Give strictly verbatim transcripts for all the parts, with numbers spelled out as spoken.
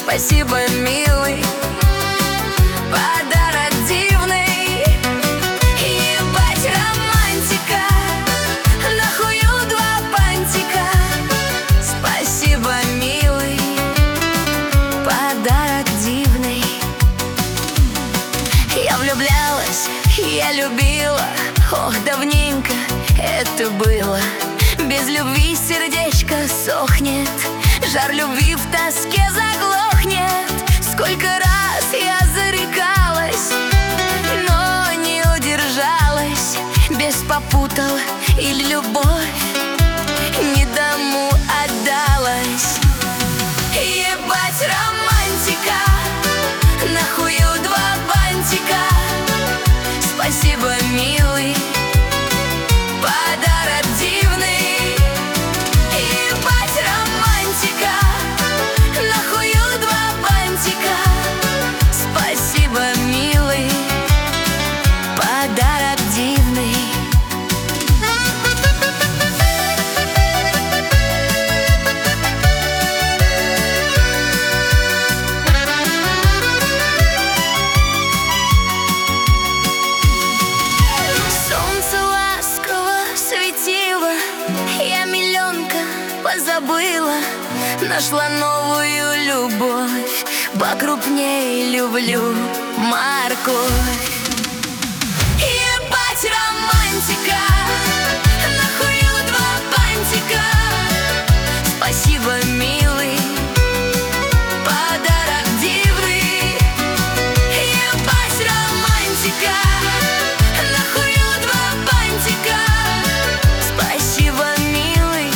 Спасибо, милый, подарок дивный. Ебать, романтика, нахую два пантика. Спасибо, милый, подарок дивный. Я влюблялась, я любила, ох, давненько это было. Без любви сердечко сохнет, жар любви в тоске заглохнет. Сколько раз я зарекалась, но не удержалась. Без попутал или любовь не тому отдалась. Ебать, романтика, нахую два бантика. Спасибо, милый, подарок дивный. Ебать, романтика, нахую два бантика. Спасибо, милый, подарок дивный. Я миллионка позабыла, нашла новую любовь, покрупнее люблю морковь. Ебать, романтика, нахую два бантика. Спасибо, милый, подарок дивный. Ебать, романтика, нахую два бантика. Спасибо, милый,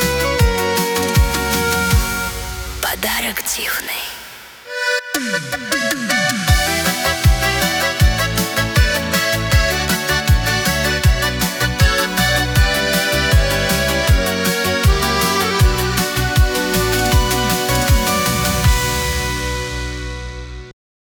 подарок дивный.